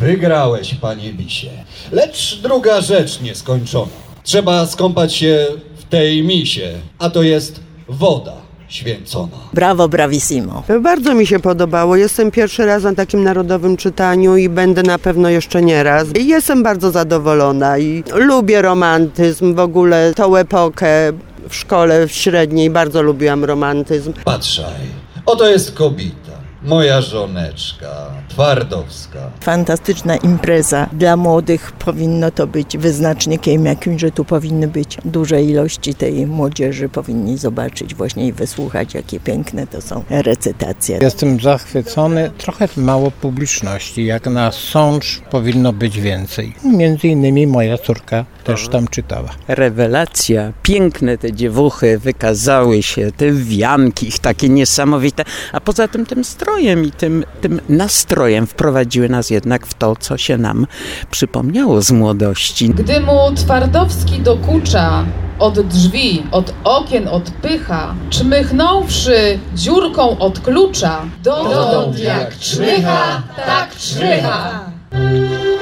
Wygrałeś, panie Bisie. Lecz druga rzecz nieskończona. Trzeba skąpać się w tej misie, a to jest woda święcona. Brawo, bravissimo. Bardzo mi się podobało. Jestem pierwszy raz na takim narodowym czytaniu i będę na pewno jeszcze nie raz. Jestem bardzo zadowolona i lubię romantyzm, w ogóle tą epokę w szkole średniej bardzo lubiłam romantyzm. Patrzaj, oto jest kobieta, moja żoneczka, Twardowska. Fantastyczna impreza. Dla młodych powinno to być wyznacznikiem jakimś, że tu powinny być duże ilości tej młodzieży. Powinni zobaczyć właśnie i wysłuchać, jakie piękne to są recytacje. Jestem zachwycony. Trochę mało publiczności. Jak na sącz powinno być więcej. Między innymi moja córka też tam czytała. Rewelacja. Piękne te dziewuchy wykazały się, te wianki ich takie niesamowite. A poza tym strojem i tym nastrojem wprowadziły nas jednak w to, co się nam przypomniało z młodości. Gdy mu Twardowski dokucza, od drzwi, od okien odpycha, czmychnąwszy dziurką od klucza, dotąd jak czmycha, tak czmycha.